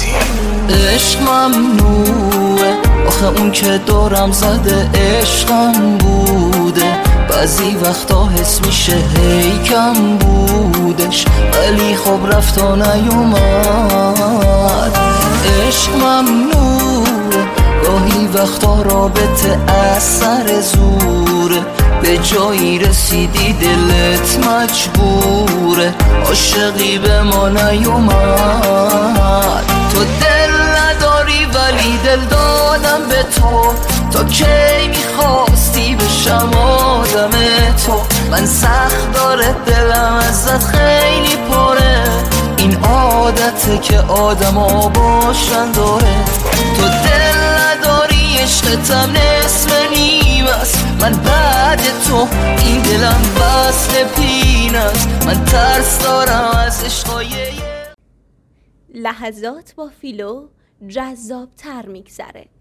عشق ممنوعه، آخه اون که دارم زده عشقم بوده. بعضی وقتا حس میشه هی کم بودش، ولی خب رفت و نیومد. عشق ممنوعه، گاهی وقتا رابطه اثر زوره. به جایی رسیدی دلت مجبوره، عاشقی به ما نیومد. تو دل نداری ولی دل دادم به تو، تا کی میخواستی بشم آدم تو. من سخت داره دلم ازت خیلی پره، این عادته که آدما باشن داره. تو دل نداری عشقتم نصف نیم است، من بعد تو این دلم بسته پین است. من ترس دارم از عشقای لحظات با فیلو جذاب تر میگذره.